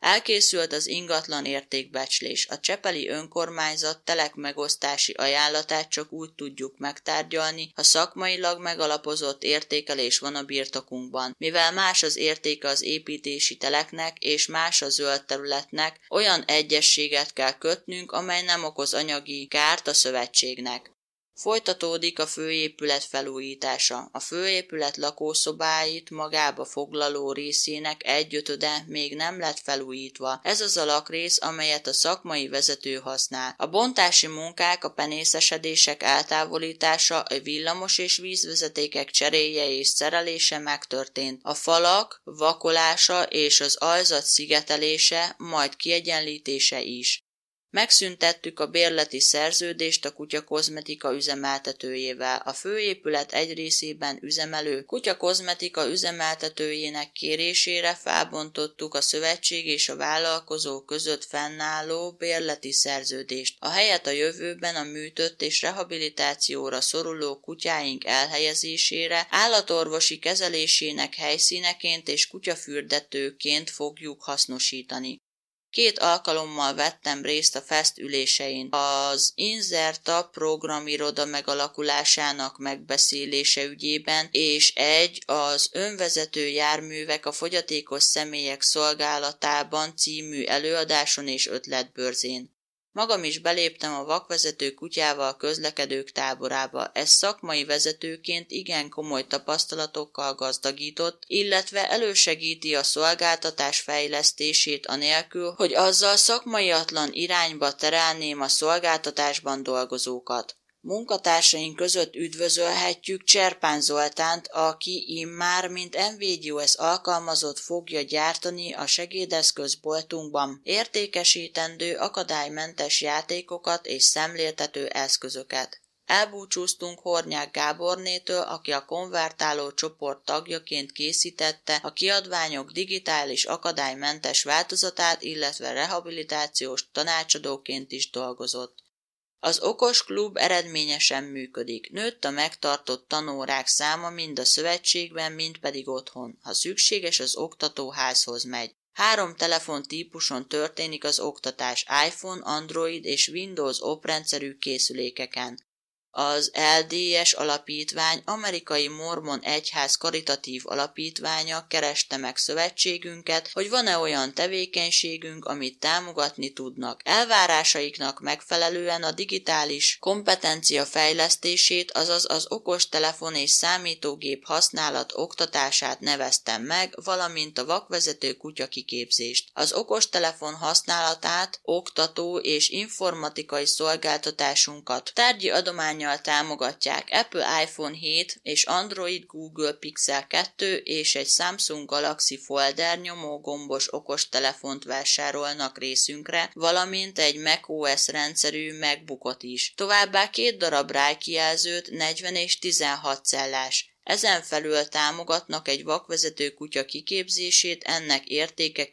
Elkészült az ingatlan értékbecslés. A csepeli önkormányzat telekmegosztási ajánlatát csak úgy tudjuk megtárgyalni, ha szakmailag megalapozott értékelés van a birtokunkban. Mivel más az értéke az építési teleknek és más a zöld területnek, olyan egyezséget kell kötnünk, amely nem okoz anyagi kárt a szövetségnek. Folytatódik a főépület felújítása. A főépület lakószobáit magába foglaló részének 1/5 még nem lett felújítva. Ez az a lakrész, amelyet a szakmai vezető használ. A bontási munkák, a penészesedések eltávolítása, a villamos és vízvezetékek cseréje és szerelése megtörtént. A falak vakolása és az alzat szigetelése, majd kiegyenlítése is. Megszüntettük a bérleti szerződést a Kutya Kozmetika üzemeltetőjével. A főépület egy részében üzemelő Kutya Kozmetika üzemeltetőjének kérésére felbontottuk a szövetség és a vállalkozó között fennálló bérleti szerződést. A helyet a jövőben a műtött és rehabilitációra szoruló kutyáink elhelyezésére, állatorvosi kezelésének helyszíneként és kutyafürdetőként fogjuk hasznosítani. 2 alkalommal vettem részt a FEST ülésein. Az Inzerta programiroda megalakulásának megbeszélése ügyében, és az önvezető járművek a fogyatékos személyek szolgálatában című előadáson és ötletbörzén. Magam is beléptem a vakvezető kutyával közlekedők táborába. Ez szakmai vezetőként igen komoly tapasztalatokkal gazdagított, illetve elősegíti a szolgáltatás fejlesztését anélkül, hogy azzal szakmaiatlan irányba terelném a szolgáltatásban dolgozókat. Munkatársaink között üdvözölhetjük Cserpán Zoltánt, aki immár mint NVDOS alkalmazott fogja gyártani a segédeszközboltunkban értékesítendő akadálymentes játékokat és szemléltető eszközöket. Elbúcsúztunk Hornyák Gábornétől, aki a konvertáló csoport tagjaként készítette a kiadványok digitális akadálymentes változatát, illetve rehabilitációs tanácsadóként is dolgozott. Az Okos Klub eredményesen működik. Nőtt a megtartott tanórák száma mind a szövetségben, mind pedig otthon. Ha szükséges, az oktatóházhoz megy. 3 telefontípuson történik az oktatás: iPhone, Android és Windows oprendszerű készülékeken. Az LDS alapítvány, Amerikai Mormon Egyház karitatív alapítványa kereste meg szövetségünket, hogy van-e olyan tevékenységünk, amit támogatni tudnak. Elvárásaiknak megfelelően a digitális kompetencia fejlesztését, azaz az okostelefon és számítógép használat oktatását neveztem meg, valamint a vakvezető kutya kiképzést. Az okostelefon használatát, oktató és informatikai szolgáltatásunkat tárgyi adományjal támogatják. Apple iPhone 7 és Android Google Pixel 2 és egy Samsung Galaxy Folder nyomógombos okostelefont vásárolnak részünkre, valamint egy macOS rendszerű MacBookot is. Továbbá 2 darab rájkijelzőt, 40 és 16 cellás. Ezen felül támogatnak egy vakvezető kutya kiképzését, ennek értéke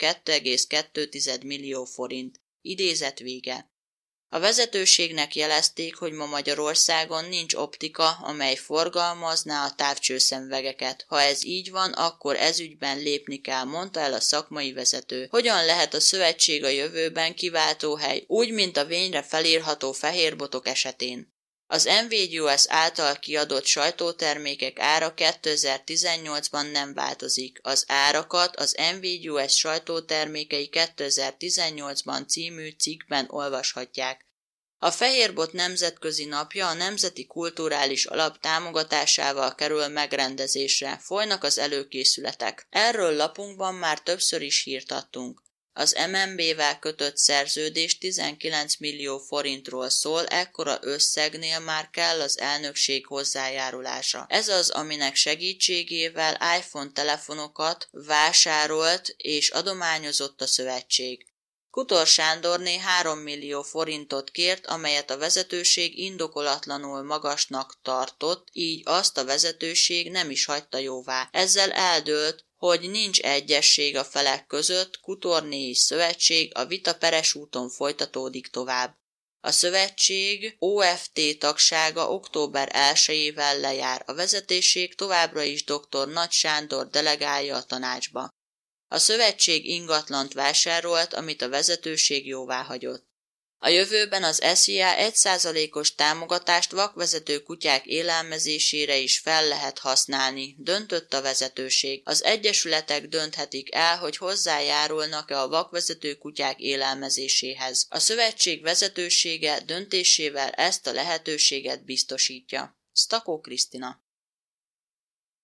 2,2 millió forint. Idézet vége. A vezetőségnek jelezték, hogy ma Magyarországon nincs optika, amely forgalmazná a távcsőszemüvegeket. Ha ez így van, akkor ezügyben lépni kell, mondta el a szakmai vezető. Hogyan lehet a szövetség a jövőben kiváltóhely, úgy, mint a vényre felírható fehérbotok esetén? Az NVDOS által kiadott sajtótermékek ára 2018-ban nem változik. Az árakat az NVDOS sajtótermékei 2018-ban című cikkben olvashatják. A Fehérbot Nemzetközi Napja a Nemzeti Kulturális Alap támogatásával kerül megrendezésre. Folynak az előkészületek. Erről lapunkban már többször is hírt adtunk. Az MNB-vel kötött szerződés 19 millió forintról szól, ekkora összegnél már kell az elnökség hozzájárulása. Ez az, aminek segítségével iPhone telefonokat vásárolt és adományozott a szövetség. Kutor Sándorné 3 millió forintot kért, amelyet a vezetőség indokolatlanul magasnak tartott, így azt a vezetőség nem is hagyta jóvá. Ezzel eldőlt, hogy nincs egyesség a felek között, Kutorné és szövetség, a vita peres úton folytatódik tovább. A szövetség OFT tagsága október 1-ével lejár, a vezetőség továbbra is dr. Nagy Sándor delegálja a tanácsba. A szövetség ingatlant vásárolt, amit a vezetőség jóváhagyott. A jövőben az SZIA 1%-os támogatást vakvezető kutyák élelmezésére is fel lehet használni, döntött a vezetőség. Az egyesületek dönthetik el, hogy hozzájárulnak-e a vakvezető kutyák élelmezéséhez. A szövetség vezetősége döntésével ezt a lehetőséget biztosítja. Stakó Krisztina.